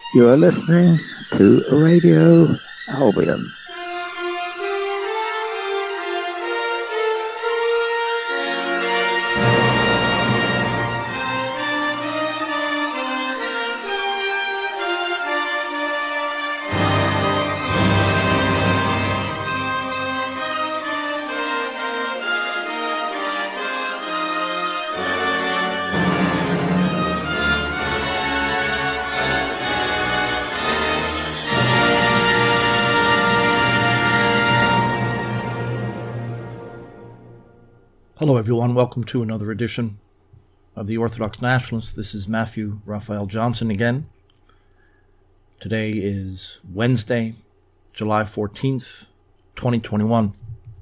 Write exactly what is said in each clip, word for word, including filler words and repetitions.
You are listening to Radio Albion. Hello everyone, welcome to another edition of the Orthodox Nationalist. This is Matthew Raphael Johnson again. Today is Wednesday, July fourteenth, twenty twenty-one.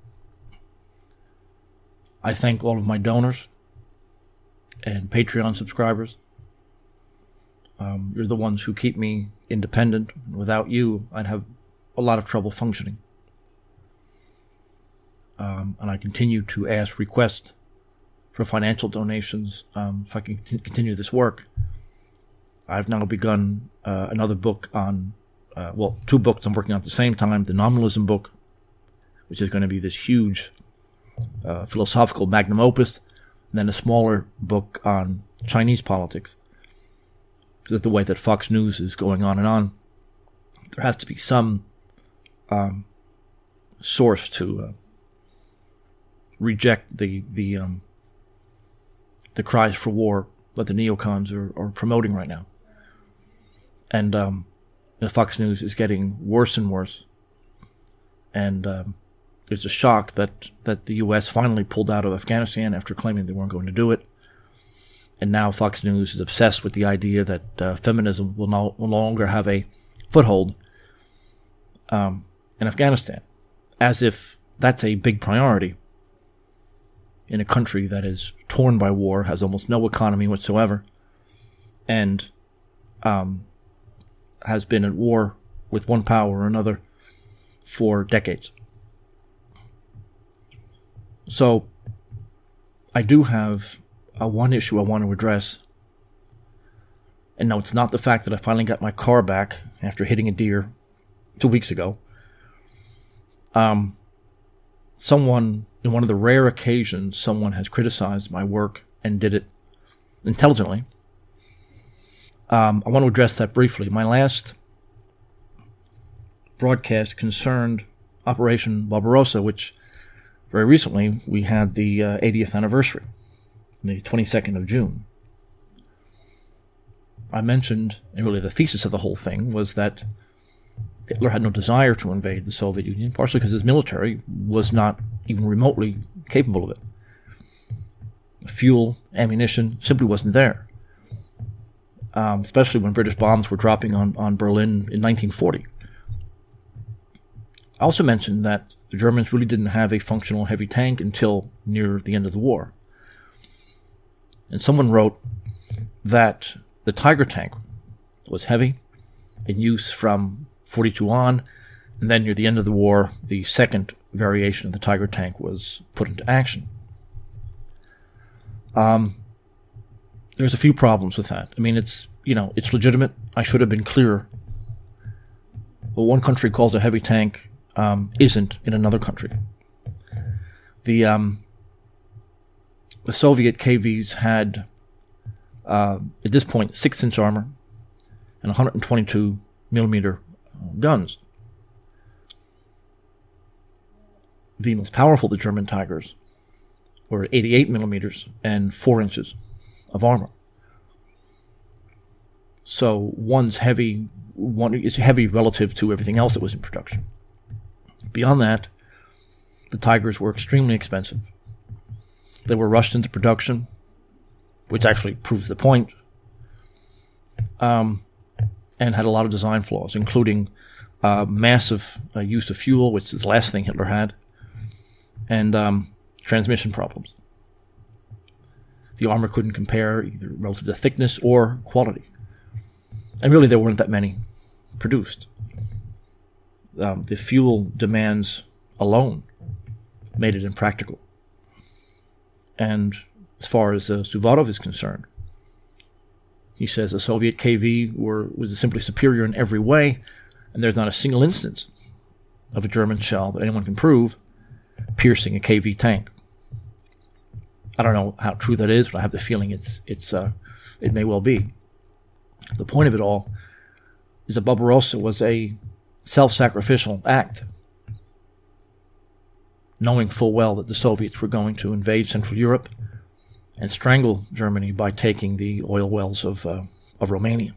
I thank all of my donors and Patreon subscribers. Um, you're the ones who keep me independent. Without you, I'd have a lot of trouble functioning. Um, and I continue to ask, request for financial donations um, if I can t- continue this work. I've now begun uh, another book on, uh, well, two books I'm working on at the same time. The Nominalism book, which is going to be this huge uh, philosophical magnum opus, and then a smaller book on Chinese politics. Because the way that Fox News is going on and on, there has to be some um, source to uh, reject the the um, the cries for war that the neocons are, are promoting right now. And um, the Fox News is getting worse and worse. And um, there's a shock that, that the U S finally pulled out of Afghanistan after claiming they weren't going to do it. And now Fox News is obsessed with the idea that uh, feminism will no, no longer have a foothold um, in Afghanistan, as if that's a big priority in a country that is torn by war, has almost no economy whatsoever, and um, has been at war with one power or another for decades. So, I do have uh, one issue I want to address. And no, it's not the fact that I finally got my car back after hitting a deer two weeks ago. Um, someone... In one of the rare occasions someone has criticized my work and did it intelligently. Um, I want to address that briefly. My last broadcast concerned Operation Barbarossa, which very recently we had the uh, eightieth anniversary, the twenty-second of June. I mentioned, and really the thesis of the whole thing was that Hitler had no desire to invade the Soviet Union, partially because his military was not even remotely capable of it. Fuel, ammunition, simply wasn't there. Um, especially when British bombs were dropping on, on Berlin in nineteen forty. I also mentioned that the Germans really didn't have a functional heavy tank until near the end of the war. And someone wrote that the Tiger tank was heavy, in use from forty-two on, and then near the end of the war, the second variation of the Tiger tank was put into action. Um, there's a few problems with that. I mean, it's, you know, it's legitimate. I should have been clearer. What one country calls a heavy tank um, isn't in another country. The um, the Soviet K Vs had, uh, at this point, six-inch armor and one hundred twenty-two millimeter guns. The most powerful of the German Tigers were eighty-eight millimeters and four inches of armor. So one's heavy, one is heavy relative to everything else that was in production. Beyond that, the Tigers were extremely expensive. They were rushed into production, which actually proves the point, um, and had a lot of design flaws, including uh, massive uh, use of fuel, which is the last thing Hitler had, and um, transmission problems. The armor couldn't compare either relative to thickness or quality. And really there weren't that many produced. Um, the fuel demands alone made it impractical. And as far as uh, Suvorov is concerned, He says the Soviet K V were, was simply superior in every way, and there's not a single instance of a German shell that anyone can prove piercing a K V tank. I don't know how true that is, but I have the feeling it's it's uh, it may well be. The point of it all is that Barbarossa was a self-sacrificial act, knowing full well that the Soviets were going to invade Central Europe and strangle Germany by taking the oil wells of uh, of Romania.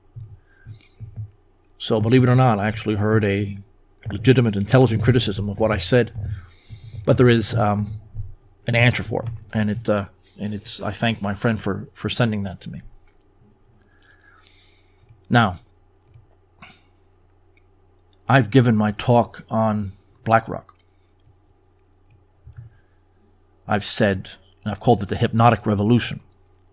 So, believe it or not, I actually heard a legitimate, intelligent criticism of what I said, but there is um, an answer for it, and it uh, and it's. I thank my friend for for sending that to me. Now, I've given my talk on BlackRock. I've said, and I've called it the hypnotic revolution.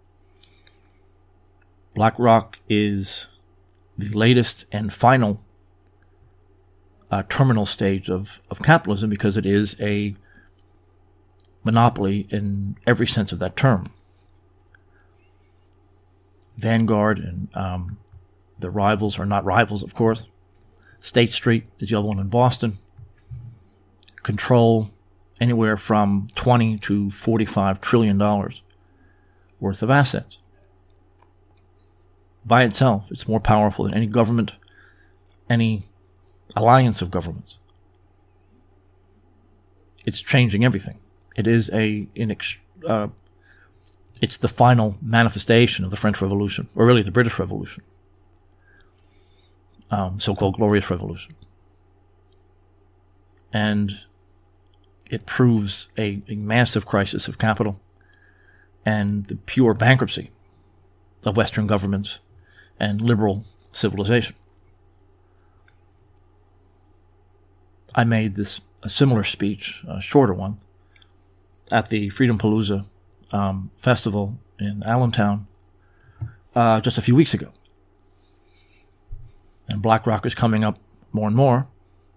BlackRock is the latest and final uh, terminal stage of, of capitalism because it is a monopoly in every sense of that term. Vanguard and um, the rivals are not rivals, of course. State Street is the other one in Boston. Control anywhere from twenty to forty-five trillion dollars worth of assets. By itself, it's more powerful than any government, any alliance of governments. It's changing everything. It is a in ex, uh, it's the final manifestation of the French Revolution, or really the British Revolution, um, so-called Glorious Revolution, and it proves a, a massive crisis of capital and the pure bankruptcy of Western governments and liberal civilization. I made this a similar speech, a shorter one, at the Freedom Palooza um, festival in Allentown uh, just a few weeks ago. And BlackRock is coming up more and more.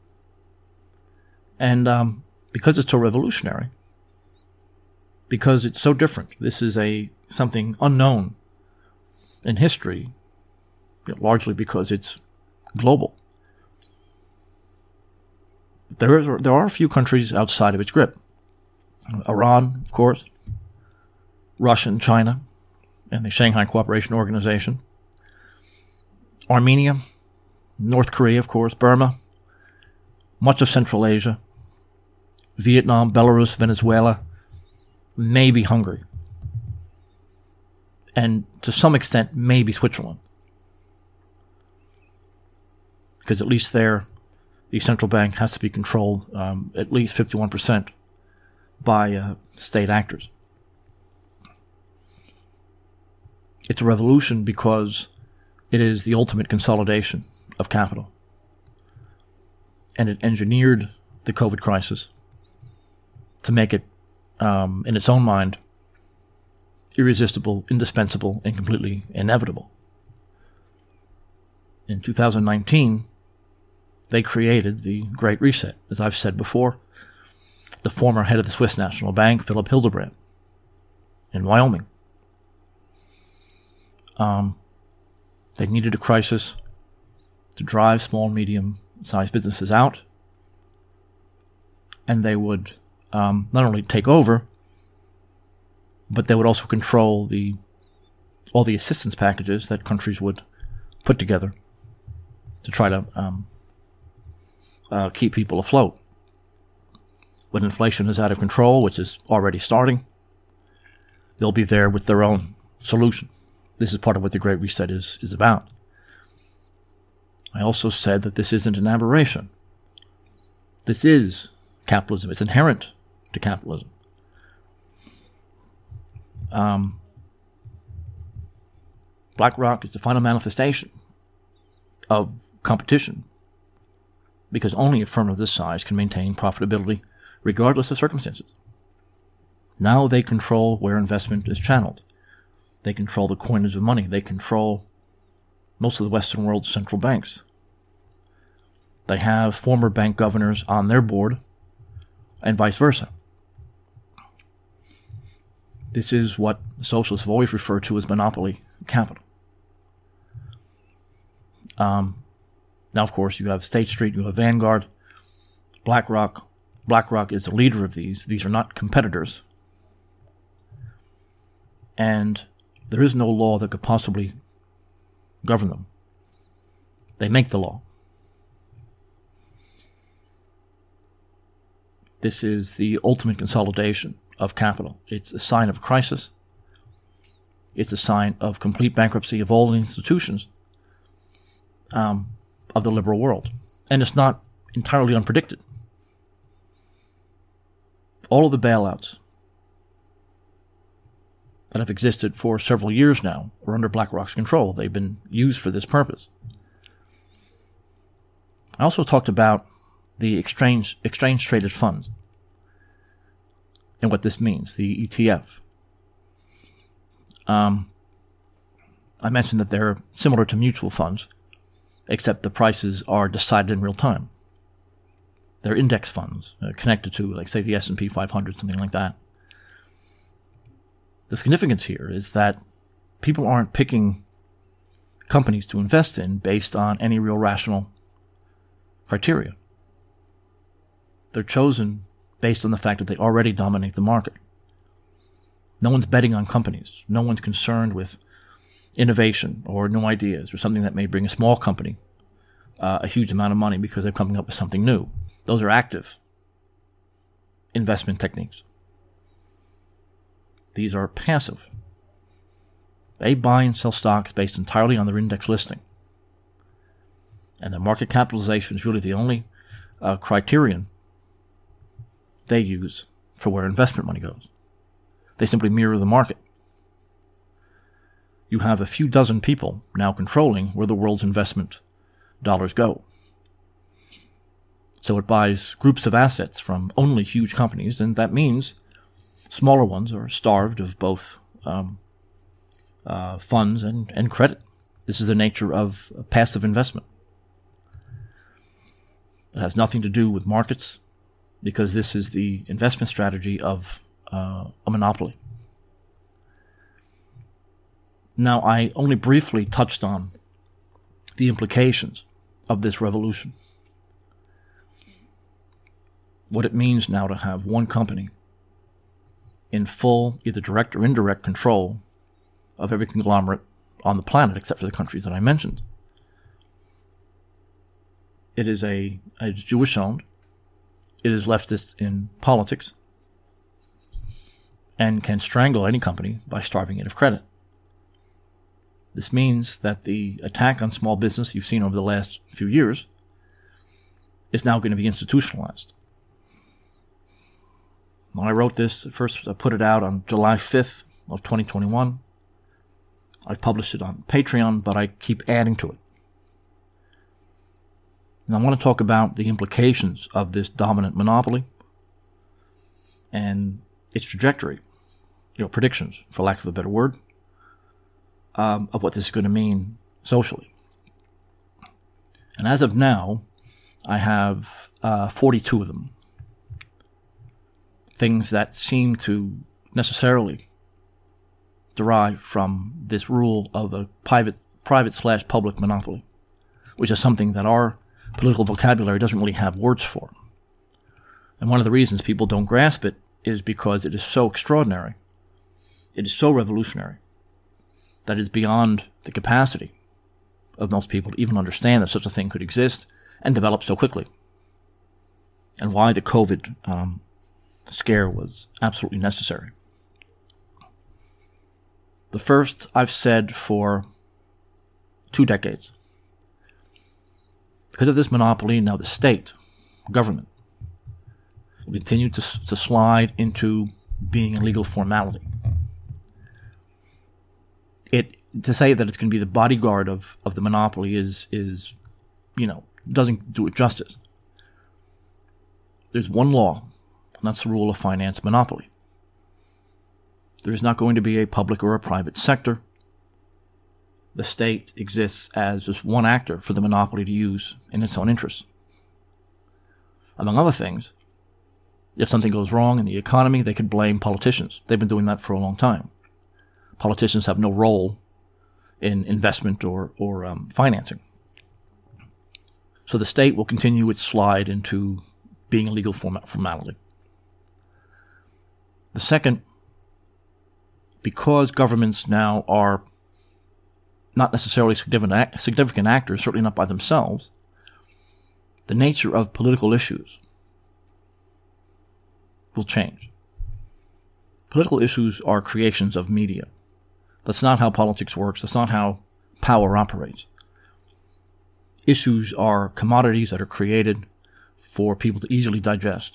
And um, because it's so revolutionary, because it's so different, this is a something unknown in history, largely because it's global. There is there are a few countries outside of its grip. Iran, of course, Russia and China, and the Shanghai Cooperation Organization, Armenia, North Korea, of course, Burma, much of Central Asia, Vietnam, Belarus, Venezuela, maybe Hungary, and to some extent, maybe Switzerland. Because at least there, the central bank has to be controlled um, at least fifty-one percent by uh, state actors. It's a revolution because it is the ultimate consolidation of capital. And it engineered the COVID crisis to make it, um, in its own mind, irresistible, indispensable, and completely inevitable. In two thousand nineteen, they created the Great Reset, as I've said before. The former head of the Swiss National Bank, Philip Hildebrand, in Wyoming. Um, they needed a crisis to drive small, medium-sized businesses out, and they would um, not only take over, but they would also control the all the assistance packages that countries would put together to try to um, uh, keep people afloat. When inflation is out of control, which is already starting, they'll be there with their own solution. This is part of what the Great Reset is, is about. I also said that this isn't an aberration. This is capitalism. It's inherent to capitalism. Um, BlackRock is the final manifestation of competition, because only a firm of this size can maintain profitability regardless of circumstances. Now they control where investment is channeled. They control the coinage of money. They control most of the Western world's central banks. They have former bank governors on their board, and vice versa. This is what socialists have always referred to as monopoly capital. Um, now, of course, you have State Street, you have Vanguard, BlackRock. BlackRock is the leader of these. These are not competitors. And there is no law that could possibly govern them. They make the law. This is the ultimate consolidation of capital. It's a sign of crisis. It's a sign of complete bankruptcy of all the institutions um, of the liberal world. And it's not entirely unpredicted. All of the bailouts that have existed for several years now are under BlackRock's control. They've been used for this purpose. I also talked about the exchange exchange traded funds and what this means, the E T F. Um, I mentioned that they're similar to mutual funds, except the prices are decided in real time. They're index funds uh, connected to, like, say, the S and P five hundred, something like that. The significance here is that people aren't picking companies to invest in based on any real rational criteria. They're chosen based on the fact that they already dominate the market. No one's betting on companies. No one's concerned with innovation or new ideas or something that may bring a small company uh, a huge amount of money because they're coming up with something new. Those are active investment techniques. These are passive. They buy and sell stocks based entirely on their index listing. And their market capitalization is really the only uh, criterion they use for where investment money goes. They simply mirror the market. You have a few dozen people now controlling where the world's investment dollars go. So it buys groups of assets from only huge companies, and that means smaller ones are starved of both um, uh, funds and, and credit. This is the nature of passive investment. It has nothing to do with markets, because this is the investment strategy of uh, a monopoly. Now, I only briefly touched on the implications of this revolution. What it means now to have one company in full, either direct or indirect control of every conglomerate on the planet, except for the countries that I mentioned. It is a, it's Jewish-owned. It is leftist in politics and can strangle any company by starving it of credit. This means that the attack on small business you've seen over the last few years is now going to be institutionalized. When I wrote this, first I put it out on July fifth of twenty twenty-one. I published it on Patreon, but I keep adding to it. And I want to talk about the implications of this dominant monopoly and its trajectory, you know, predictions, for lack of a better word, um, of what this is going to mean socially. And as of now, I have uh, forty-two of them. Things that seem to necessarily derive from this rule of a private, private slash public monopoly, which is something that our political vocabulary doesn't really have words for. And one of the reasons people don't grasp it is because it is so extraordinary. It is so revolutionary that it is beyond the capacity of most people to even understand that such a thing could exist and develop so quickly. And why the COVID um, scare was absolutely necessary. The first I've said for two decades. Because of this monopoly, now the state, government, will continue to, to slide into being a legal formality. It to say that it's going to be the bodyguard of, of the monopoly is is, you know, doesn't do it justice. There's one law, and that's the rule of finance monopoly. There is not going to be a public or a private sector. The state exists as just one actor for the monopoly to use in its own interests. Among other things, if something goes wrong in the economy, they could blame politicians. They've been doing that for a long time. Politicians have no role in investment or, or um, financing. So the state will continue its slide into being a legal form- formality. The second, because governments now are not necessarily significant, significant actors, certainly not by themselves, the nature of political issues will change. Political issues are creations of media. That's not how politics works. That's not how power operates. Issues are commodities that are created for people to easily digest.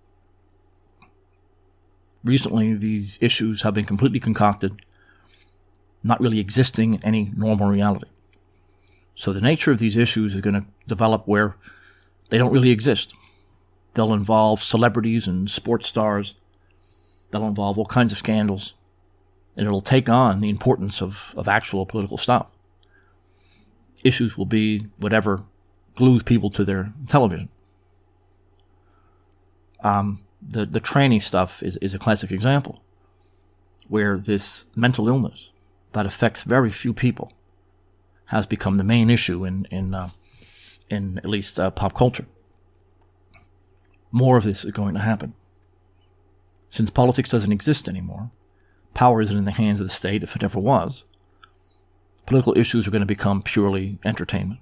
Recently, these issues have been completely concocted, not really existing in any normal reality. So the nature of these issues is going to develop where they don't really exist. They'll involve celebrities and sports stars. They'll involve all kinds of scandals. And it'll take on the importance of, of actual political stuff. Issues will be whatever glues people to their television. Um, the, the tranny stuff is, is a classic example where this mental illness that affects very few people has become the main issue in, in, uh, in at least uh, pop culture. More of this is going to happen. Since politics doesn't exist anymore, power isn't in the hands of the state if it ever was, political issues are going to become purely entertainment.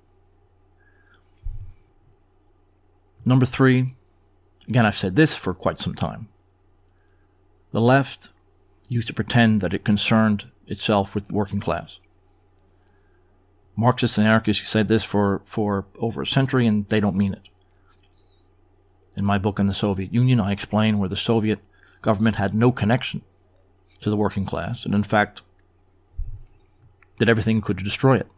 Number three, again, I've said this for quite some time. The left used to pretend that it concerned itself with the working class. Marxists and anarchists said this for, for over a century, and they don't mean it. In my book on the Soviet Union, I explain where the Soviet government had no connection to the working class, and in fact, did everything it could to destroy it.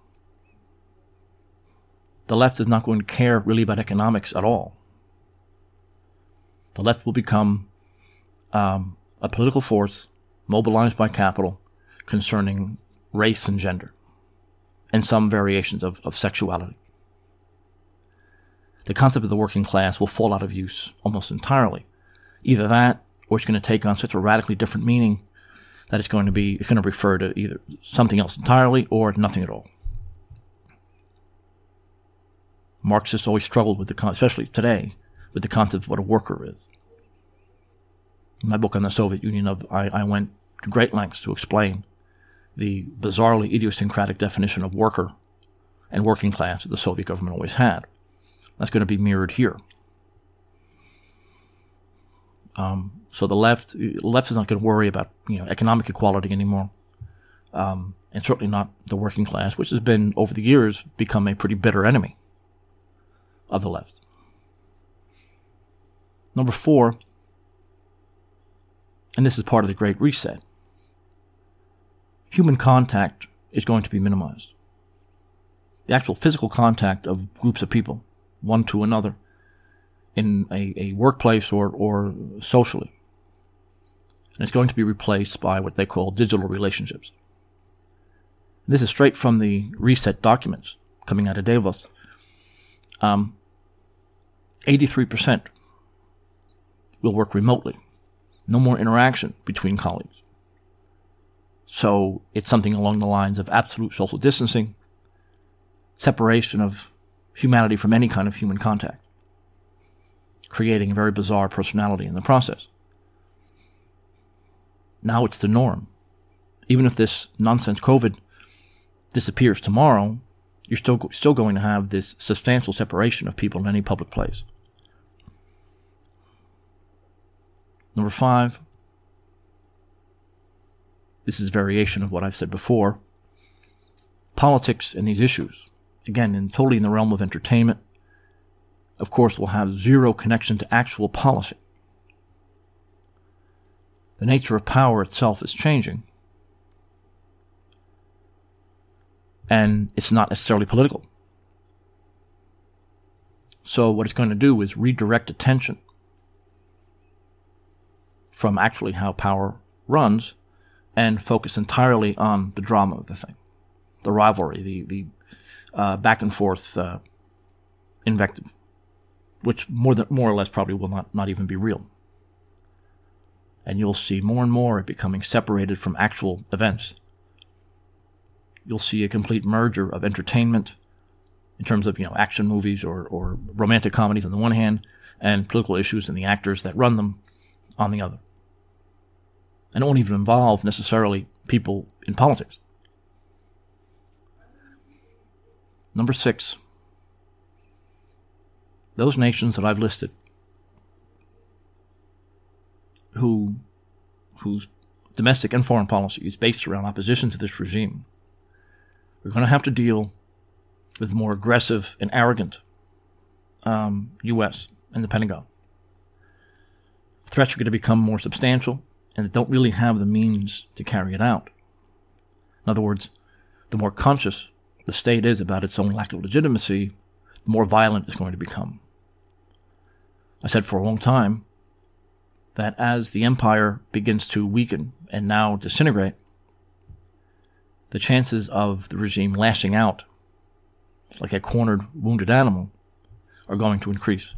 The left is not going to care really about economics at all. The left will become um, a political force mobilized by capital concerning race and gender, and some variations of, of sexuality. The concept of the working class will fall out of use almost entirely. Either that, or it's going to take on such a radically different meaning that it's going to be, it's going to refer to either something else entirely or nothing at all. Marxists always struggled with the con- especially today, with the concept of what a worker is. In my book on the Soviet Union, of, I, I went to great lengths to explain the bizarrely idiosyncratic definition of worker and working class that the Soviet government always had. That's going to be mirrored here. Um, so the left, the left is not going to worry about, you know, economic equality anymore, um, and certainly not the working class, which has been over the years become a pretty bitter enemy of the left. Number four, and this is part of the Great Reset, human contact is going to be minimized. The actual physical contact of groups of people, one to another, in a, a workplace or, or socially. And it's going to be replaced by what they call digital relationships. This is straight from the Reset documents coming out of Davos. Um, eighty-three percent will work remotely. No more interaction between colleagues. So it's something along the lines of absolute social distancing, separation of humanity from any kind of human contact, creating a very bizarre personality in the process. Now it's the norm. Even if this nonsense COVID disappears tomorrow, you're still still going to have this substantial separation of people in any public place. Number five, this is a variation of what I've said before. Politics and these issues, again, in totally in the realm of entertainment, of course, will have zero connection to actual policy. The nature of power itself is changing, and it's not necessarily political. So what it's going to do is redirect attention from actually how power runs and focus entirely on the drama of the thing, the rivalry, the, the uh, back and forth uh, invective, which more than more or less probably will not, not even be real. And you'll see more and more it becoming separated from actual events. You'll see a complete merger of entertainment in terms of, you know, action movies or, or romantic comedies on the one hand, and political issues and the actors that run them on the other. And it won't even involve necessarily people in politics. Number six, those nations that I've listed who whose domestic and foreign policy is based around opposition to this regime are going to have to deal with more aggressive and arrogant um, U S and the Pentagon. Threats are going to become more substantial, and they don't really have the means to carry it out. In other words, the more conscious the state is about its own lack of legitimacy, the more violent it's going to become. I said for a long time that as the empire begins to weaken and now disintegrate, the chances of the regime lashing out, like a cornered, wounded animal, are going to increase.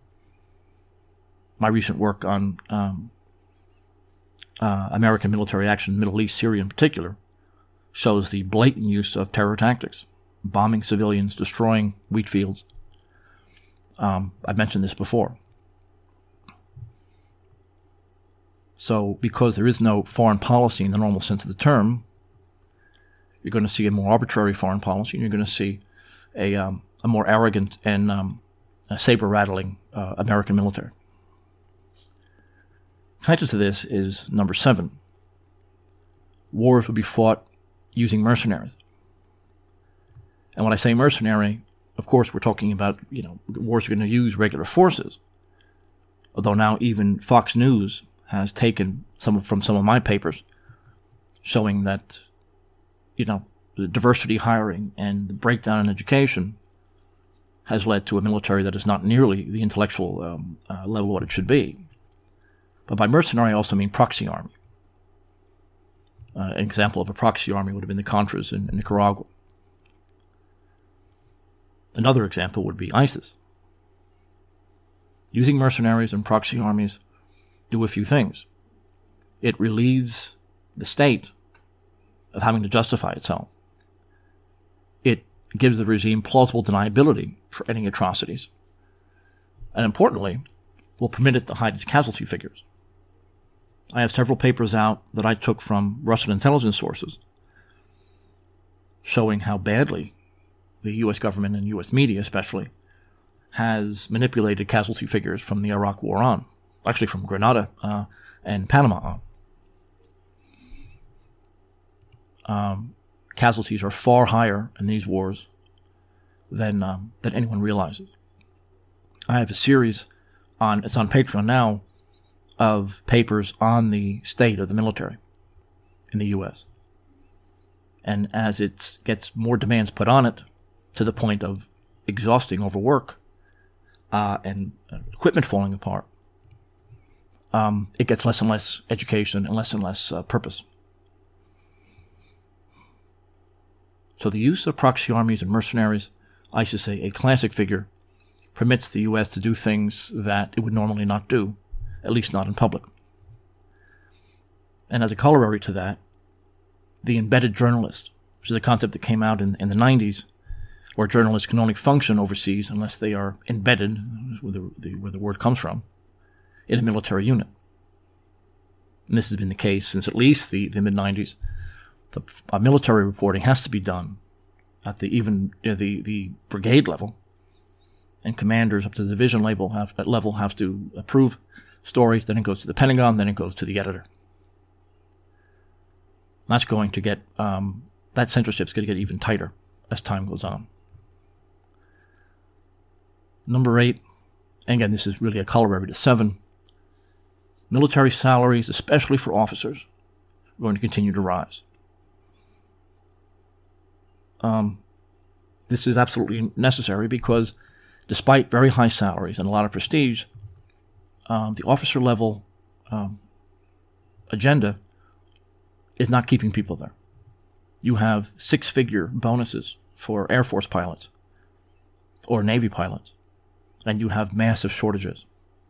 My recent work on um, uh, American military action in the Middle East, Syria in particular, shows the blatant use of terror tactics, bombing civilians, destroying wheat fields. Um, I mentioned this before. So because there is no foreign policy in the normal sense of the term, you're going to see a more arbitrary foreign policy, and you're going to see a, um, a more arrogant and um, saber-rattling uh, American military. Connected to this is number seven. Wars will be fought using mercenaries. And when I say mercenary, of course we're talking about, you know, wars are going to use regular forces. Although now even Fox News has taken some from some of my papers showing that, you know, the diversity hiring and the breakdown in education has led to a military that is not nearly the intellectual um, uh, level what it should be. But by mercenary, I also mean proxy army. Uh, an example of a proxy army would have been the Contras in, in Nicaragua. Another example would be ISIS. Using mercenaries and proxy armies do a few things. It relieves the state of having to justify itself. It gives the regime plausible deniability for any atrocities. And importantly, will permit it to hide its casualty figures. I have several papers out that I took from Russian intelligence sources showing how badly the U S government and U S media especially has manipulated casualty figures from the Iraq War on, actually from Grenada uh, and Panama on. Um, casualties are far higher in these wars than um, than anyone realizes. I have a series on, it's on Patreon now, of papers on the state of the military in the U S. And as it gets more demands put on it, to the point of exhausting overwork uh, and equipment falling apart, um, it gets less and less education and less and less uh, purpose. So the use of proxy armies and mercenaries, I should say a classic figure, permits the U S to do things that it would normally not do, at least not in public. And as a corollary to that, the embedded journalist, which is a concept that came out in, in the nineties, where journalists can only function overseas unless they are embedded, where the, the, where the word comes from, in a military unit. And this has been the case since at least the, the mid-nineties. The uh, military reporting has to be done at the even you know, the, the brigade level, and commanders up to the division level have, level have to approve stories, then it goes to the Pentagon, then it goes to the editor. That's going to get, um, that censorship is going to get even tighter as time goes on. Number eight, and again, this is really a corollary to seven, military salaries, especially for officers, are going to continue to rise. Um, this is absolutely necessary because despite very high salaries and a lot of prestige, um, the officer level um, agenda is not keeping people there. You have six-figure bonuses for Air Force pilots or Navy pilots, and you have massive shortages.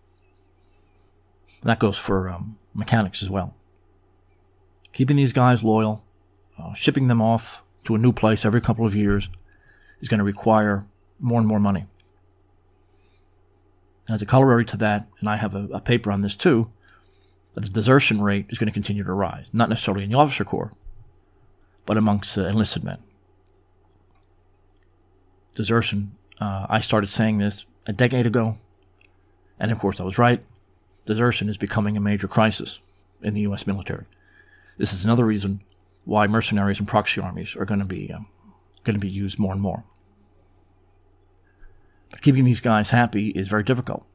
That goes for um, mechanics as well. Keeping these guys loyal, uh, shipping them off to a new place every couple of years is going to require more and more money. And as a corollary to that, and I have a, a paper on this too, that the desertion rate is going to continue to rise, not necessarily in the officer corps, but amongst uh, enlisted men. Desertion, uh, I started saying this a decade ago, and of course I was right. Desertion is becoming a major crisis in the U S military. This is another reason why mercenaries and proxy armies are going to be um, going to be used more and more. But keeping these guys happy is very difficult.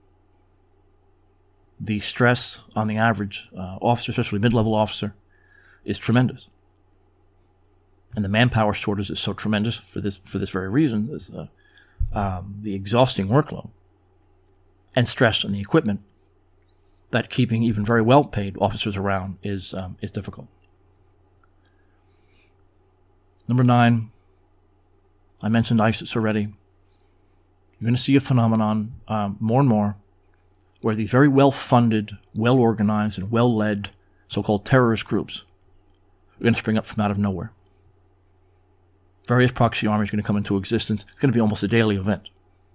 The stress on the average uh, officer, especially mid-level officer, is tremendous. And the manpower shortage is so tremendous for this for this very reason, is uh, um, the exhausting workload and stress on the equipment, that keeping even very well-paid officers around is um, is difficult. Number nine, I mentioned ISIS already. You're going to see a phenomenon um, more and more where these very well-funded, well-organized, and well-led so-called terrorist groups are going to spring up from out of nowhere. Various proxy armies are going to come into existence. It's going to be almost a daily event.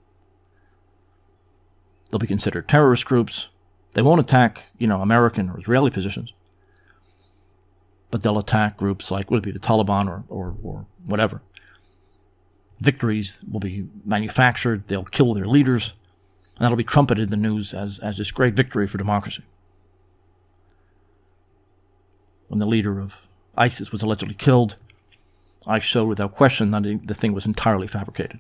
They'll be considered terrorist groups. They won't attack, you know, American or Israeli positions, but they'll attack groups like, would it be the Taliban or, or, or whatever. Victories will be manufactured. They'll kill their leaders, and that'll be trumpeted in the news as, as this great victory for democracy. When the leader of ISIS was allegedly killed, I showed without question that the thing was entirely fabricated.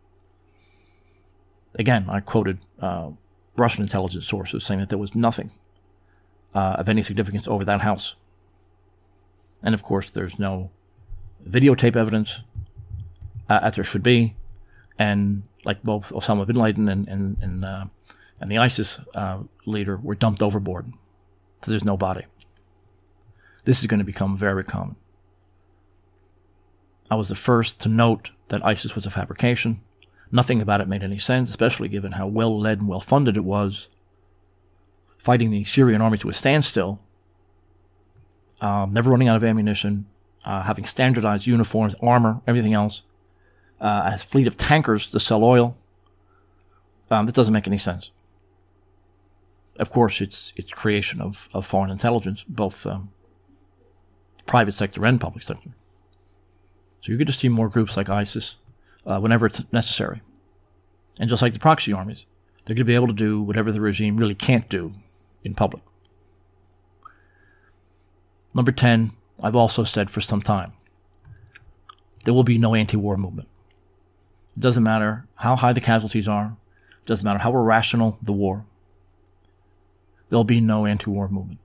Again, I quoted uh, Russian intelligence sources saying that there was nothing uh, of any significance over that house. And of course, there's no videotape evidence, uh, as there should be. And like both Osama bin Laden and and and, uh, and the ISIS uh, leader were dumped overboard, so there's no body. This is going to become very common. I was the first to note that ISIS was a fabrication. Nothing about it made any sense, especially given how well-led and well-funded it was, fighting the Syrian army to a standstill, um, never running out of ammunition, uh, having standardized uniforms, armor, everything else, uh, a fleet of tankers to sell oil. Um, that doesn't make any sense. Of course, it's it's creation of, of foreign intelligence, both um, private sector and public sector. So you're going to see more groups like ISIS uh, whenever it's necessary. And just like the proxy armies, they're going to be able to do whatever the regime really can't do in public. Number ten, I've also said for some time, there will be no anti-war movement. It doesn't matter how high the casualties are. It doesn't matter how irrational the war. There'll be no anti-war movement.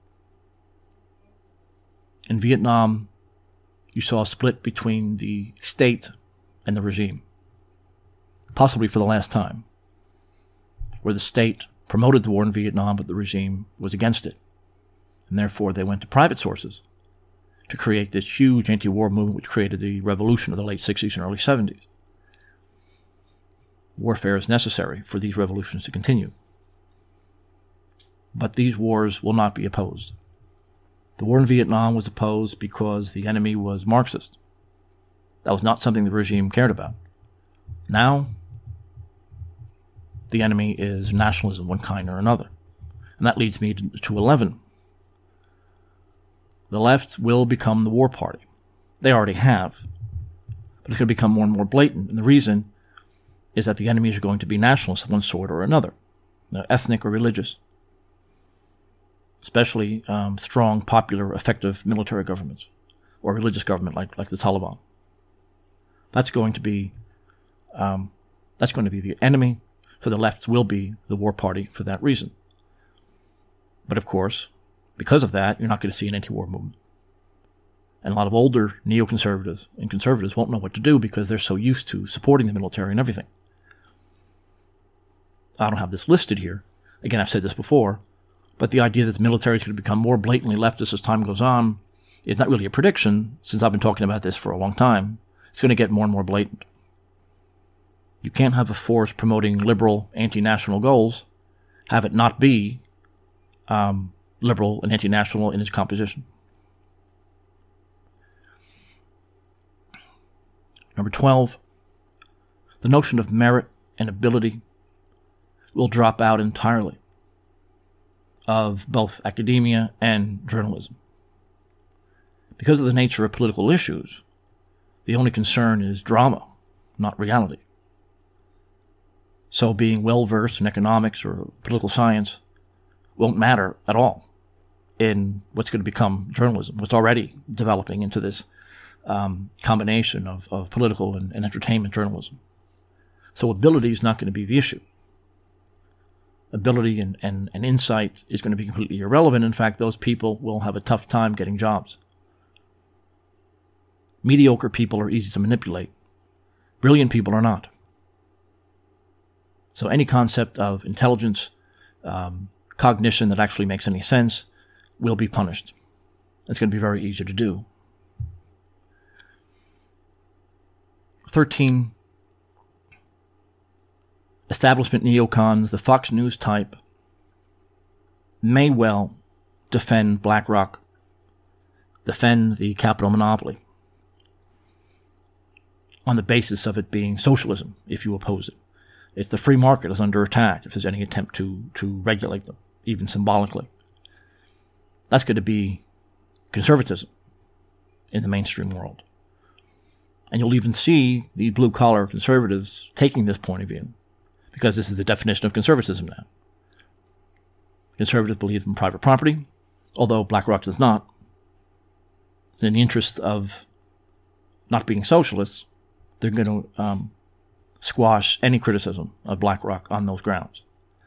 In Vietnam, you saw a split between the state and the regime, possibly for the last time, where the state promoted the war in Vietnam, but the regime was against it. And therefore, they went to private sources to create this huge anti-war movement, which created the revolution of the late sixties and early seventies. Warfare is necessary for these revolutions to continue. But these wars will not be opposed. The war in Vietnam was opposed because the enemy was Marxist. That was not something the regime cared about. Now, the enemy is nationalism of one kind or another. And that leads me to, to eleven. The left will become the war party. They already have. But it's going to become more and more blatant. And the reason is that the enemies are going to be nationalists of one sort or another, ethnic or religious. Especially um, strong, popular, effective military governments or religious government like, like the Taliban. That's going to be um, that's going to be the enemy, so the left will be the war party for that reason. But of course, because of that, you're not going to see an anti-war movement. And a lot of older neoconservatives and conservatives won't know what to do because they're so used to supporting the military and everything. I don't have this listed here. Again, I've said this before. But the idea that the military is going to become more blatantly leftist as time goes on is not really a prediction, since I've been talking about this for a long time. It's going to get more and more blatant. You can't have a force promoting liberal, anti-national goals, have it not be um, liberal and anti-national in its composition. Number twelve, the notion of merit and ability will drop out entirely of both academia and journalism. Because of the nature of political issues, the only concern is drama, not reality. So being well-versed in economics or political science won't matter at all in what's going to become journalism, what's already developing into this um, combination of, of political and, and entertainment journalism. So ability is not going to be the issue. Ability and, and, and insight is going to be completely irrelevant. In fact, those people will have a tough time getting jobs. Mediocre people are easy to manipulate. Brilliant people are not. So any concept of intelligence, um, cognition that actually makes any sense will be punished. It's going to be very easy to do. thirteen. Establishment neocons, the Fox News type, may well defend BlackRock, defend the capital monopoly on the basis of it being socialism, if you oppose it. If the free market is under attack, if there's any attempt to, to regulate them, even symbolically. That's going to be conservatism in the mainstream world. And you'll even see the blue-collar conservatives taking this point of view, because this is the definition of conservatism now. Conservatives believe in private property, although BlackRock does not. In the interest of not being socialists, they're going to um, squash any criticism of BlackRock on those grounds.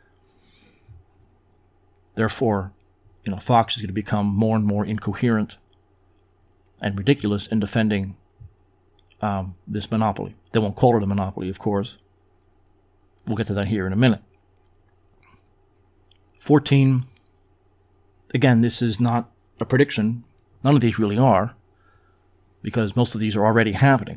Therefore, you know, Fox is going to become more and more incoherent and ridiculous in defending um, this monopoly. They won't call it a monopoly, of course. We'll get to that here in a minute. fourteen. Again, this is not a prediction. None of these really are, because most of these are already happening.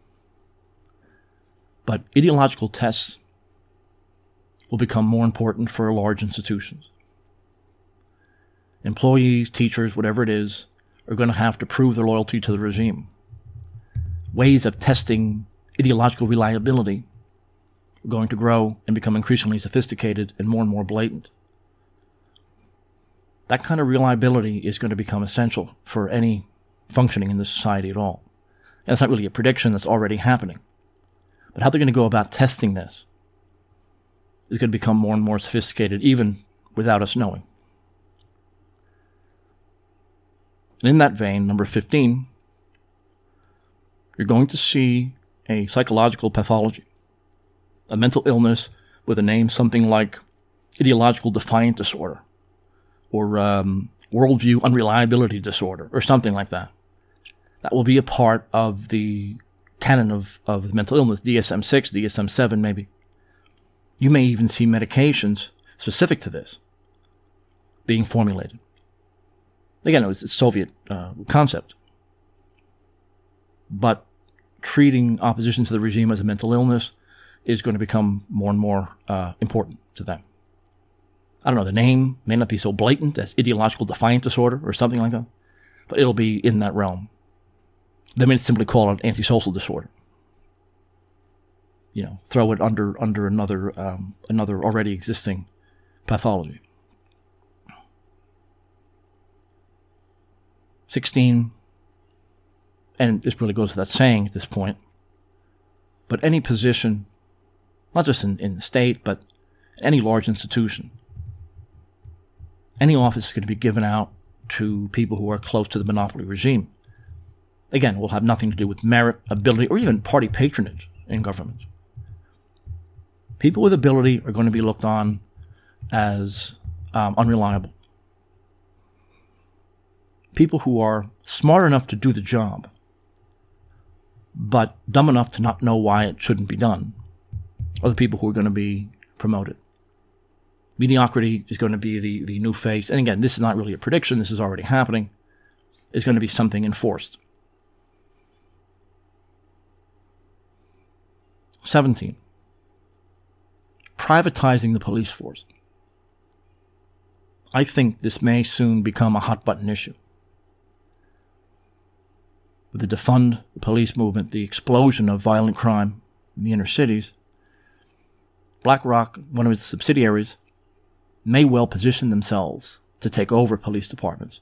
But ideological tests will become more important for large institutions. Employees, teachers, whatever it is, are going to have to prove their loyalty to the regime. Ways of testing ideological reliability are going to grow and become increasingly sophisticated and more and more blatant. That kind of reliability is going to become essential for any functioning in this society at all. And that's not really a prediction, that's already happening. But how they're going to go about testing this is going to become more and more sophisticated, even without us knowing. And in that vein, number fifteen, you're going to see a psychological pathology, a mental illness with a name something like ideological defiant disorder, or um, worldview unreliability disorder, or something like that. That will be a part of the canon of, of the mental illness, D S M six, D S M seven maybe. You may even see medications specific to this being formulated. Again, it was a Soviet uh, concept. But treating opposition to the regime as a mental illness is going to become more and more uh, important to them. I don't know, the name may not be so blatant as ideological defiant disorder or something like that, but it'll be in that realm. They may simply call it antisocial disorder. You know, throw it under under another um, another already existing pathology. sixteen, and this really goes to that saying at this point, but any position, not just in, in the state, but any large institution, any office is going to be given out to people who are close to the monopoly regime. Again, will have nothing to do with merit, ability, or even party patronage in government. People with ability are going to be looked on as um, unreliable. People who are smart enough to do the job, but dumb enough to not know why it shouldn't be done, are the people who are going to be promoted. Mediocrity is going to be the, the new face. And again, this is not really a prediction. This is already happening. It's going to be something enforced. seventeen. Privatizing the police force. I think this may soon become a hot-button issue. With the defund the police movement, the explosion of violent crime in the inner cities, BlackRock, one of its subsidiaries, may well position themselves to take over police departments,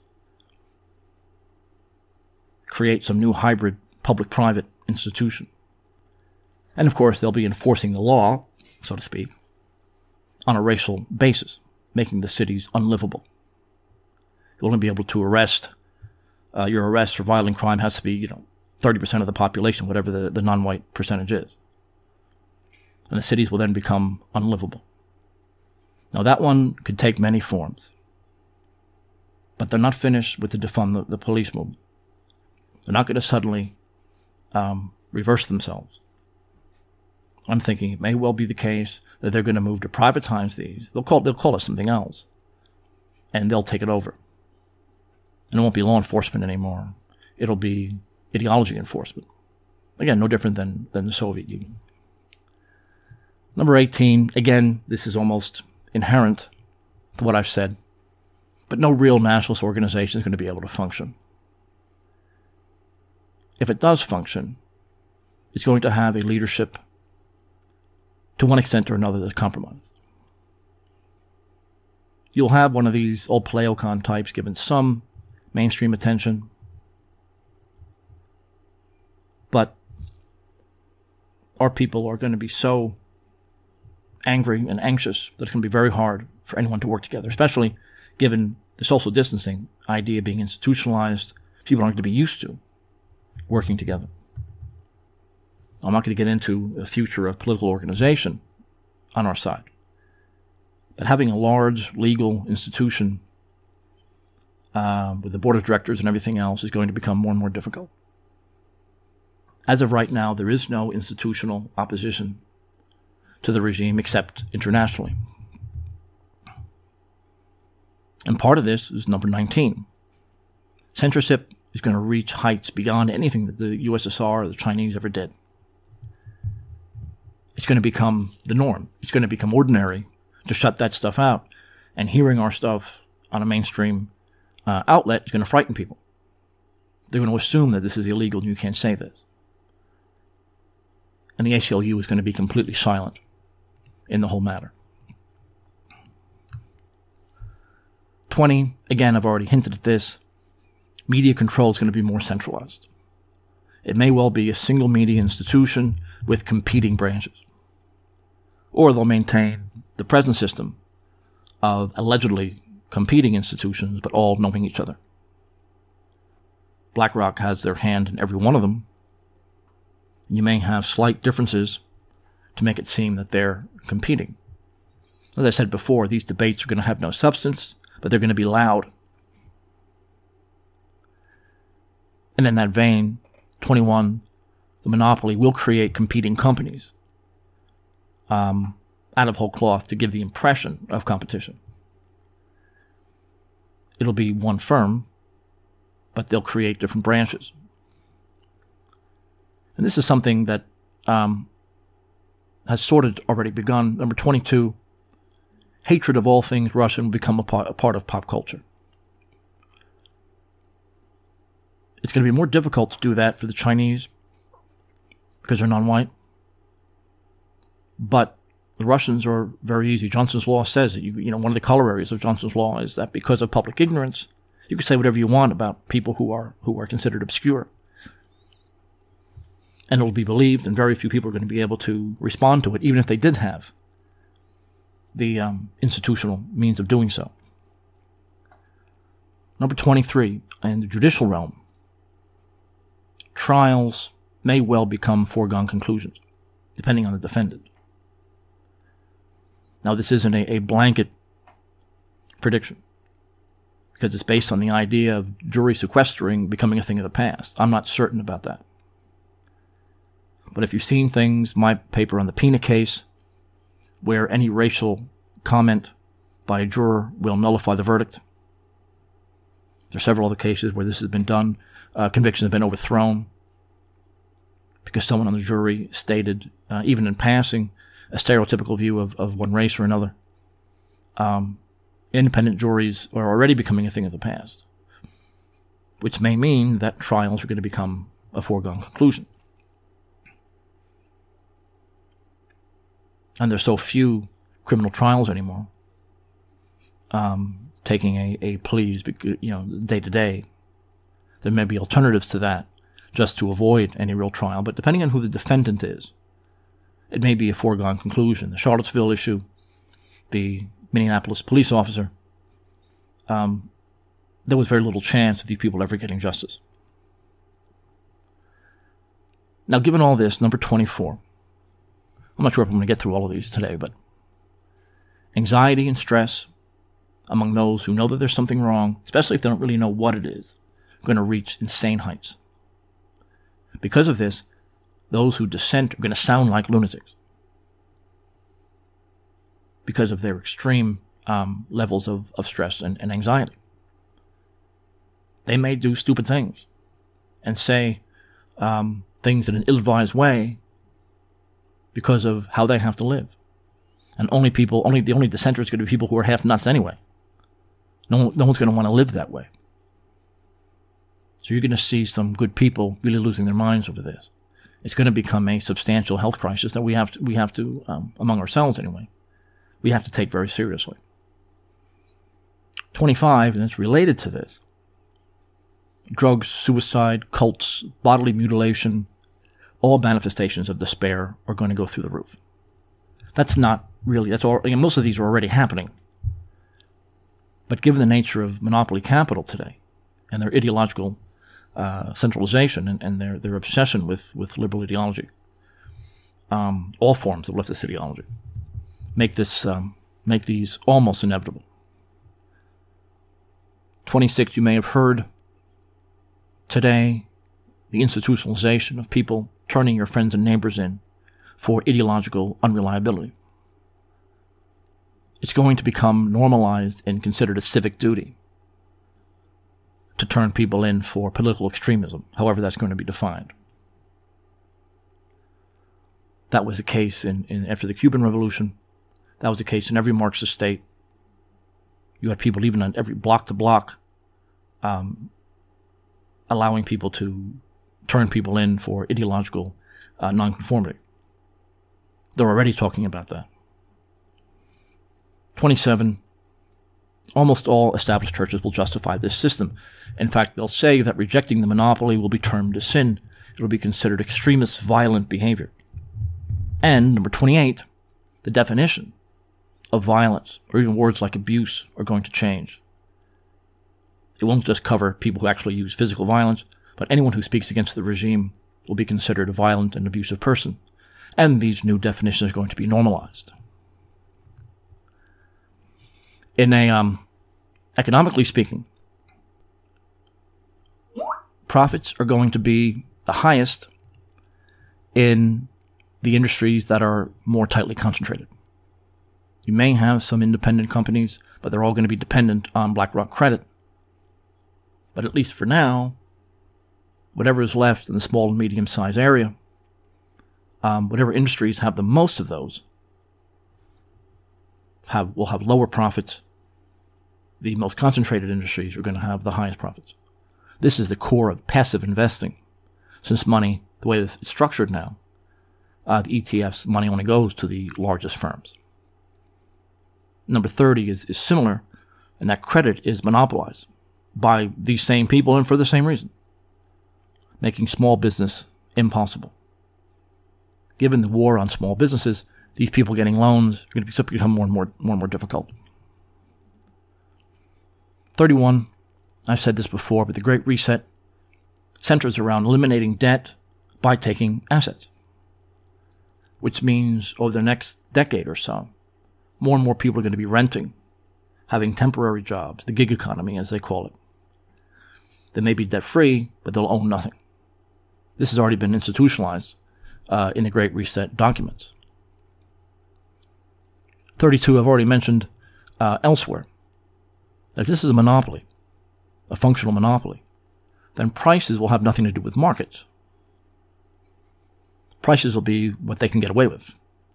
create some new hybrid public-private institution. And of course, they'll be enforcing the law, so to speak, on a racial basis, making the cities unlivable. You'll only be able to arrest, uh, your arrest for violent crime has to be, you know, thirty percent of the population, whatever the, the non-white percentage is. And the cities will then become unlivable. Now that one could take many forms. But they're not finished with the defund the, the police movement. They're not going to suddenly um, reverse themselves. I'm thinking it may well be the case that they're going to move to privatize these. They'll call they'll call it something else, and they'll take it over. And it won't be law enforcement anymore. It'll be ideology enforcement. Again, no different than, than the Soviet Union. Number eighteen, again, this is almost inherent to what I've said, but no real nationalist organization is going to be able to function. If it does function, it's going to have a leadership to one extent or another that's compromised. You'll have one of these old paleocon types given some mainstream attention, but our people are going to be so angry and anxious that it's going to be very hard for anyone to work together, especially given the social distancing idea being institutionalized. People aren't going to be used to working together. I'm not going to get into the future of political organization on our side, but having a large legal institution uh, with the board of directors and everything else is going to become more and more difficult. As of right now, there is no institutional opposition to the regime except internationally. And part of this is number nineteen. Censorship is going to reach heights beyond anything that the U S S R or the Chinese ever did. It's going to become the norm. It's going to become ordinary to shut that stuff out. And hearing our stuff on a mainstream uh, outlet is going to frighten people. They're going to assume that this is illegal and you can't say this. And the A C L U is going to be completely silent in the whole matter. twenty, again, I've already hinted at this. Media control is going to be more centralized. It may well be a single media institution with competing branches. Or they'll maintain the present system of allegedly competing institutions, but all knowing each other. BlackRock has their hand in every one of them. You may have slight differences to make it seem that they're competing. As I said before, these debates are going to have no substance, but they're going to be loud. And in that vein, twenty-one, the monopoly will create competing companies um, out of whole cloth to give the impression of competition. It'll be one firm, but they'll create different branches. And this is something that um, has sort of already begun. Number twenty-two, hatred of all things Russian will become a part, a part of pop culture. It's going to be more difficult to do that for the Chinese because they're non-white. But the Russians are very easy. Johnson's Law says that, you, you know, one of the corollaries of Johnson's Law is that because of public ignorance, you can say whatever you want about people who are who are considered obscure. And it will be believed, and very few people are going to be able to respond to it, even if they did have the um, institutional means of doing so. Number twenty-three, in the judicial realm, trials may well become foregone conclusions, depending on the defendant. Now, this isn't a, a blanket prediction, because it's based on the idea of jury sequestering becoming a thing of the past. I'm not certain about that. But if you've seen things, my paper on the Pena case, where any racial comment by a juror will nullify the verdict. There are several other cases where this has been done. Uh, convictions have been overthrown because someone on the jury stated, uh, even in passing, a stereotypical view of, of one race or another. Um, independent juries are already becoming a thing of the past, which may mean that trials are going to become a foregone conclusion. and there's so few criminal trials anymore, um, taking a, a pleas, you know, day to day, there may be alternatives to that just to avoid any real trial. But depending on who the defendant is, it may be a foregone conclusion. The Charlottesville issue, the Minneapolis police officer, um, there was very little chance of these people ever getting justice. Now, given all this, number twenty-four, I'm not sure if I'm going to get through all of these today, but anxiety and stress among those who know that there's something wrong, especially if they don't really know what it is, are going to reach insane heights. Because of this, those who dissent are going to sound like lunatics because of their extreme um, levels of, of stress and, and anxiety. They may do stupid things and say um, things in an ill-advised way because of how they have to live. And only people, only the only dissenters are going to be people who are half nuts anyway. No, no one's going to want to live that way. So you're going to see some good people really losing their minds over this. It's going to become a substantial health crisis that we have to, we have to, um, among ourselves anyway, we have to take very seriously. twenty-five, and it's related to this. Drugs, suicide, cults, bodily mutilation, all manifestations of despair are going to go through the roof. That's not really, that's all, you know, most of these are already happening. But given the nature of monopoly capital today and their ideological uh, centralization and, and their, their obsession with, with liberal ideology, um, all forms of leftist ideology, make this, um, make these almost inevitable. twenty-six, you may have heard today the institutionalization of people turning your friends and neighbors in for ideological unreliability. It's going to become normalized and considered a civic duty to turn people in for political extremism, however that's going to be defined. That was the case in, in after the Cuban Revolution. That was the case in every Marxist state. You had people even on every block to block um, allowing people to turn people in for ideological uh, nonconformity. They're already talking about that. twenty-seven, almost all established churches will justify this system. In fact, they'll say that rejecting the monopoly will be termed a sin. It will be considered extremist, violent behavior. And, number twenty-eight, the definition of violence, or even words like abuse, are going to change. It won't just cover people who actually use physical violence, but anyone who speaks against the regime will be considered a violent and abusive person. And these new definitions are going to be normalized. In a, um, economically speaking, profits are going to be the highest in the industries that are more tightly concentrated. You may have some independent companies, but they're all going to be dependent on BlackRock credit. But at least for now, whatever is left in the small and medium-sized area, um, whatever industries have the most of those, have will have lower profits. The most concentrated industries are going to have the highest profits. This is the core of passive investing. Since money, the way it's structured now, uh, the E T Fs, money only goes to the largest firms. Number thirty is, is similar, and that credit is monopolized by these same people and for the same reason, making small business impossible. Given the war on small businesses, these people getting loans are going to become more and more, more and more difficult. thirty-one, I've said this before, but the Great Reset centers around eliminating debt by taking assets, which means over the next decade or so, more and more people are going to be renting, having temporary jobs, the gig economy as they call it. They may be debt-free, but they'll own nothing. This has already been institutionalized uh, in the Great Reset documents. thirty-two, I've already mentioned uh, elsewhere. If this is a monopoly, a functional monopoly, then prices will have nothing to do with markets. Prices will be what they can get away with.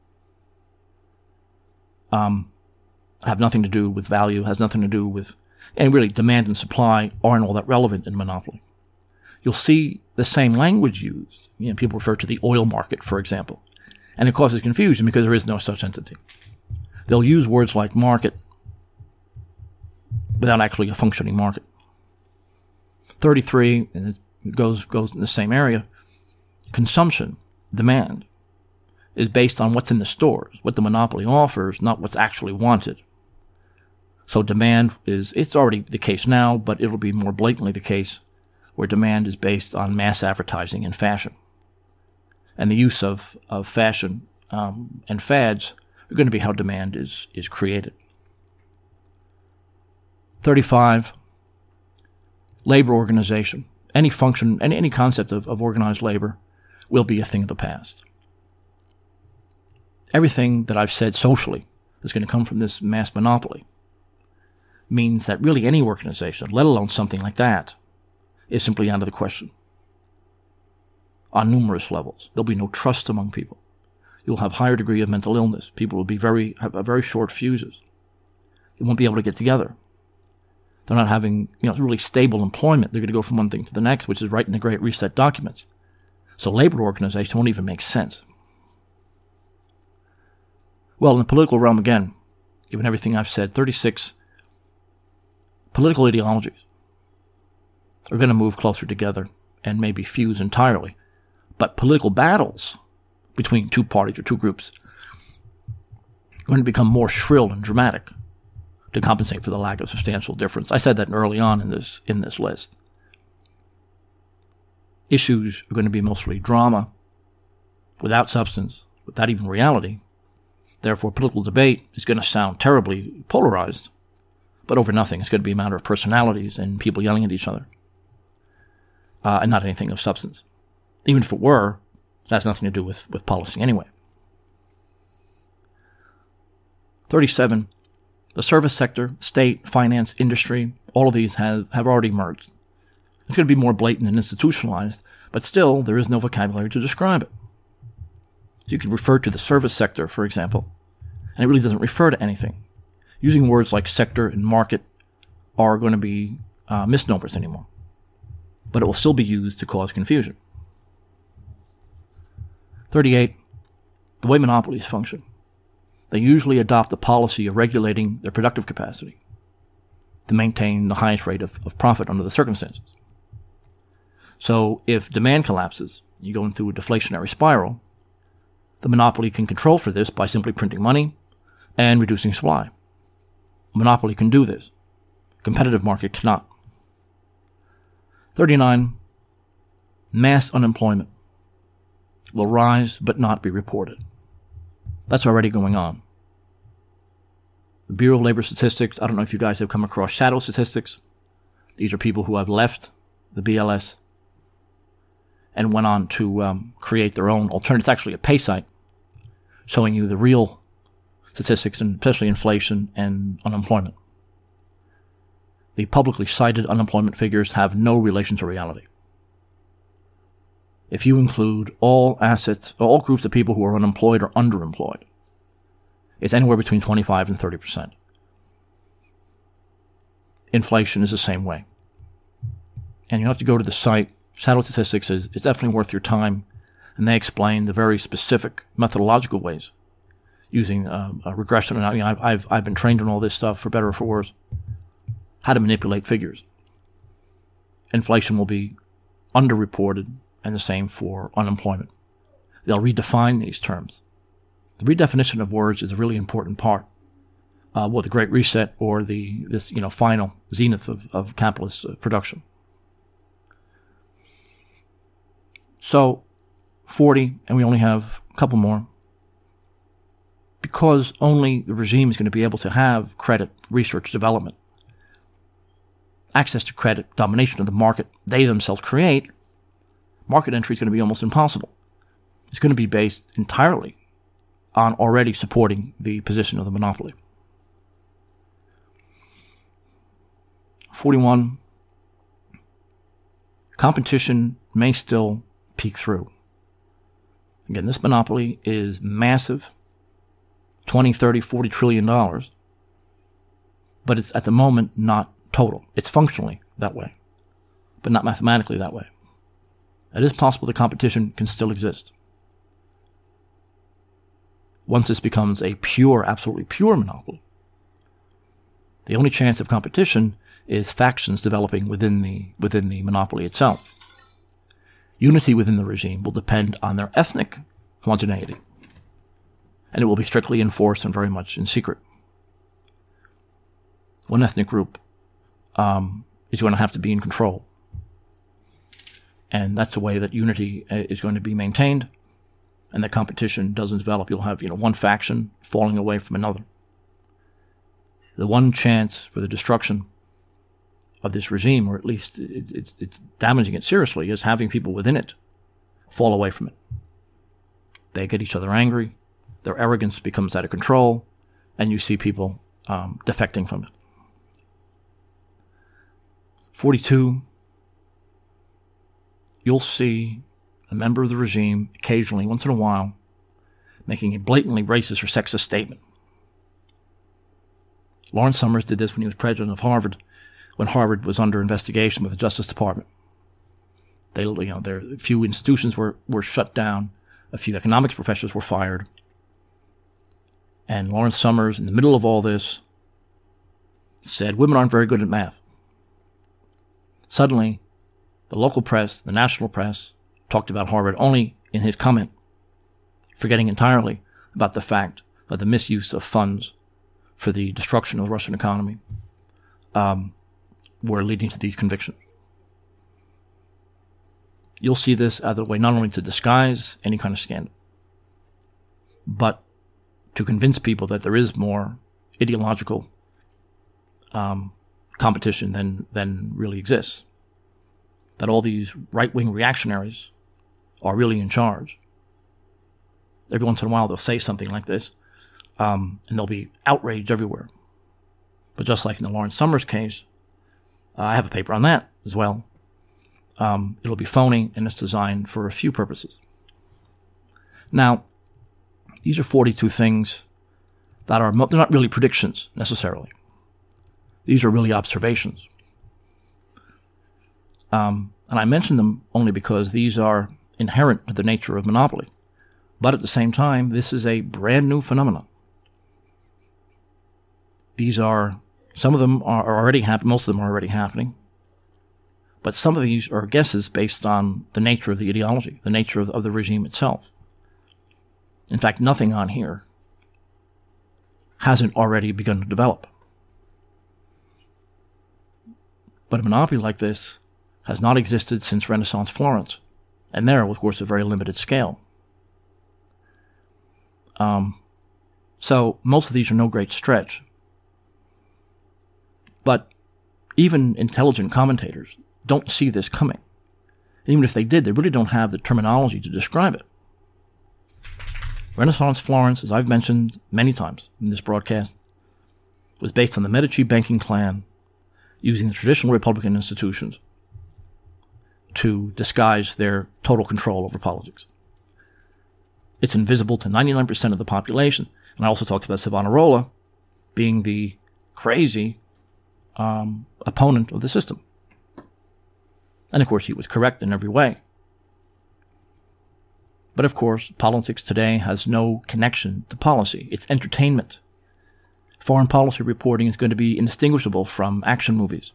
Um, have nothing to do with value, has nothing to do with, and really demand and supply aren't all that relevant in monopoly. You'll see the same language used. You know, people refer to the oil market, for example, And it causes confusion because there is no such entity. They'll use words like market without actually a functioning market. thirty-three, and it goes, goes in the same area, consumption, demand, is based on what's in the stores, what the monopoly offers, not what's actually wanted. So demand is, it's already the case now, but it'll be more blatantly the case where demand is based on mass advertising and fashion. And the use of, of fashion um, and fads are going to be how demand is, is created. thirty-five, labor organization. Any function, any, any concept of, of organized labor will be a thing of the past. Everything that I've said socially is going to come from this mass monopoly means that really any organization, let alone something like that, is simply out of the question. On numerous levels, there'll be no trust among people. You'll have higher degree of mental illness. People will be very have very short fuses. They won't be able to get together. They're not having, you know, really stable employment. They're going to go from one thing to the next, which is right in the Great Reset documents. So labor organization won't even make sense. Well, in the political realm again, given everything I've said, thirty-six, political ideologies are going to move closer together and maybe fuse entirely. But political battles between two parties or two groups are going to become more shrill and dramatic to compensate for the lack of substantial difference. I said that early on in this in this list. Issues are going to be mostly drama, without substance, without even reality. Therefore, political debate is going to sound terribly polarized, but over nothing. It's going to be a matter of personalities and people yelling at each other, uh, and not anything of substance. Even if it were, it has nothing to do with, with policy anyway. thirty-seven, the service sector, state, finance, industry, all of these have, have already merged. It's going to be more blatant and institutionalized, but still there is no vocabulary to describe it. So you could refer to the service sector, for example, and it really doesn't refer to anything. Using words like sector and market are going to be uh, misnomers anymore, but it will still be used to cause confusion. thirty-eight, the way monopolies function. They usually adopt the policy of regulating their productive capacity to maintain the highest rate of, of profit under the circumstances. So if demand collapses, you go into a deflationary spiral, the monopoly can control for this by simply printing money and reducing supply. A monopoly can do this. A competitive market cannot. thirty-nine, mass unemployment will rise but not be reported. That's already going on. The Bureau of Labor Statistics, I don't know if you guys have come across shadow statistics. These are people who have left the B L S and went on to um, create their own alternative. It's actually a pay site showing you the real statistics, and especially inflation and unemployment. The publicly cited unemployment figures have no relation to reality. If you include all assets, all groups of people who are unemployed or underemployed, it's anywhere between twenty-five and thirty percent. Inflation is the same way. And you have to go to the site. Shadow Statistics is it's definitely worth your time, and they explain the very specific methodological ways using uh, a regression. I mean, I've, I've I've been trained in all this stuff, for better or for worse, how to manipulate figures. Inflation will be underreported, and the same for unemployment. They'll redefine these terms. The redefinition of words is a really important part. Uh, well, the Great Reset or the this you know final zenith of, of capitalist uh, production. So, forty, and we only have a couple more. Because only the regime is going to be able to have credit, research, development, access to credit, domination of the market they themselves create, market entry is going to be almost impossible. It's going to be based entirely on already supporting the position of the monopoly. forty-one, competition may still peek through. Again, this monopoly is massive, twenty, thirty, forty trillion dollars, but it's at the moment not total. It's functionally that way, but not mathematically that way. It is possible the competition can still exist. once this becomes a pure, absolutely pure monopoly, the only chance of competition is factions developing within the within the monopoly itself. Unity within the regime will depend on their ethnic homogeneity, and it will be strictly enforced and very much in secret. One ethnic group um, is going to have to be in control, and that's the way that unity is going to be maintained, and that competition doesn't develop. You'll have, you know, one faction falling away from another. The one chance for the destruction of this regime, or at least it's, it's, it's damaging it seriously, is having people within it fall away from it. They get each other angry, their arrogance becomes out of control, and you see people um, defecting from it. forty-two, you'll see a member of the regime occasionally, once in a while, making a blatantly racist or sexist statement. Lawrence Summers did this when he was president of Harvard, when Harvard was under investigation with the Justice Department. They, you know, there a few institutions were, were shut down, a few economics professors were fired, and Lawrence Summers, in the middle of all this, said women aren't very good at math. Suddenly, the local press, the national press, talked about Harvard only in his comment, forgetting entirely about the fact of the misuse of funds for the destruction of the Russian economy um, were leading to these convictions. You'll see this as a way not only to disguise any kind of scandal, but to convince people that there is more ideological um, competition than, than really exists. That all these right-wing reactionaries are really in charge. Every once in a while they'll say something like this, um, and there'll be outrage everywhere. But just like in the Lawrence Summers case, uh, I have a paper on that as well. Um, it'll be phony, and it's designed for a few purposes. Now, these are forty-two things that are, they're not really predictions necessarily. These are really observations. Um, and I mention them only because these are inherent to the nature of monopoly. But at the same time, this is a brand new phenomenon. These are, some of them are already happening, most of them are already happening. But some of these are guesses based on the nature of the ideology, the nature of, of the regime itself. In fact, nothing on here hasn't already begun to develop. But a monopoly like this has not existed since Renaissance Florence, and there, of course, a very limited scale. Um, so most of these are no great stretch. But even intelligent commentators don't see this coming. And even if they did, they really don't have the terminology to describe it. Renaissance Florence, as I've mentioned many times in this broadcast, was based on the Medici banking plan, using the traditional Republican institutions to disguise their total control over politics. It's invisible to ninety-nine percent of the population. And I also talked about Savonarola being the crazy um, opponent of the system. And of course, he was correct in every way. But of course, politics today has no connection to policy. It's entertainment. Foreign policy reporting is going to be indistinguishable from action movies.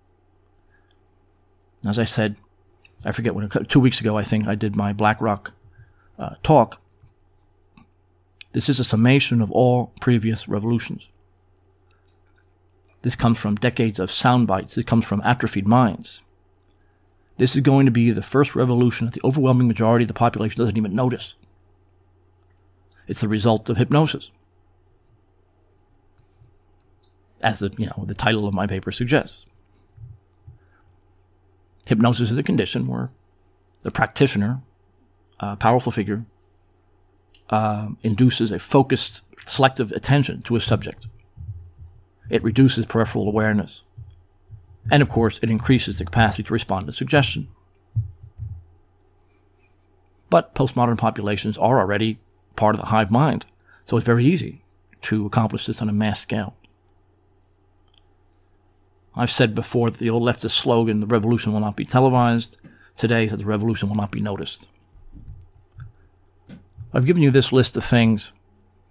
As I said, I forget when, two weeks ago, I think I did my BlackRock uh, talk. This is a summation of all previous revolutions. This comes from decades of sound bites. This comes from atrophied minds. This is going to be the first revolution that the overwhelming majority of the population doesn't even notice. It's the result of hypnosis, as the, you know, the title of my paper suggests. Hypnosis is a condition where the practitioner, a powerful figure, uh, induces a focused, selective attention to a subject. It reduces peripheral awareness. And of course, it increases the capacity to respond to suggestion. But postmodern populations are already part of the hive mind, so it's very easy to accomplish this on a mass scale. I've said before that the old leftist slogan, the revolution will not be televised, today is that the revolution will not be noticed. I've given you this list of things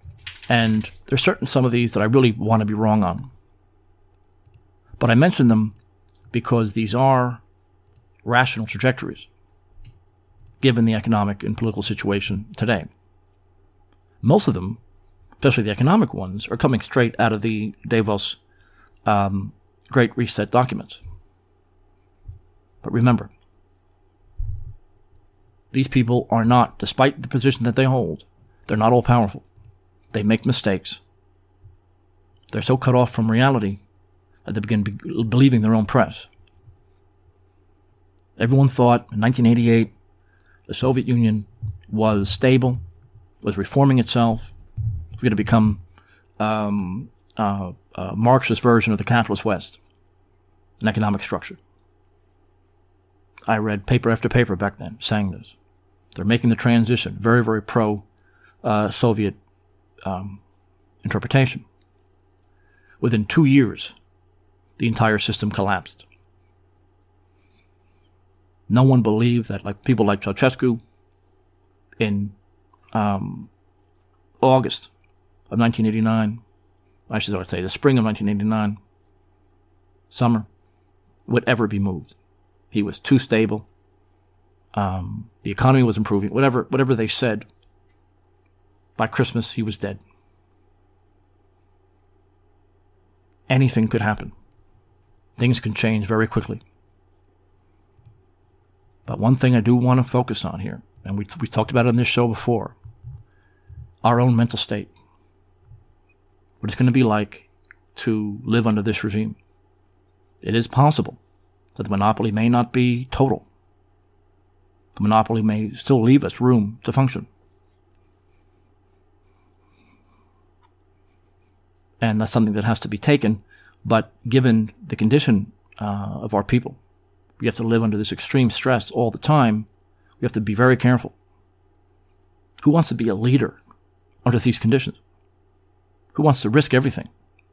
And there's certain some of these that I really want to be wrong on. But I mention them because these are rational trajectories, given the economic and political situation today. Most of them, especially the economic ones, are coming straight out of the Davos um, Great Reset documents. But remember, these people are not, despite the position that they hold, they're not all powerful. They make mistakes. They're so cut off from reality that they begin be- believing their own press. Everyone thought in nineteen eighty-eight the Soviet Union was stable, was reforming itself, was going to become um, uh, a Marxist version of the capitalist West, an economic structure. I read paper after paper back then saying this. They're making the transition, very, very pro-Soviet uh, um, interpretation. Within two years, the entire system collapsed. No one believed that, like people like Ceausescu, in um, August of nineteen eighty-nine, I should say the spring of nineteen eighty-nine, summer, would ever be moved. He was too stable. Um, the economy was improving. Whatever, whatever they said, by Christmas he was dead. Anything could happen. Things can change very quickly. But one thing I do want to focus on here, and we we talked about it on this show before, our own mental state. What it's going to be like to live under this regime. It is possible that the monopoly may not be total. The monopoly may still leave us room to function. And that's something that has to be taken. But given the condition uh, of our people, we have to live under this extreme stress all the time. We have to be very careful. Who wants to be a leader under these conditions? Who wants to risk everything?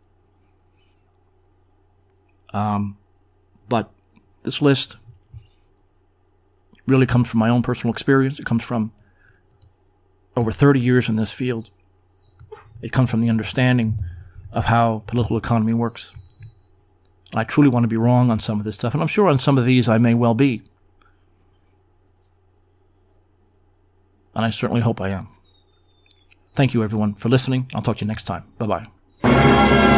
Um, but this list really comes from my own personal experience. It comes from over thirty years in this field. It comes from the understanding of how political economy works. And I truly want to be wrong on some of this stuff, and I'm sure on some of these I may well be. And I certainly hope I am. Thank you, everyone, for listening. I'll talk to you next time. Bye-bye.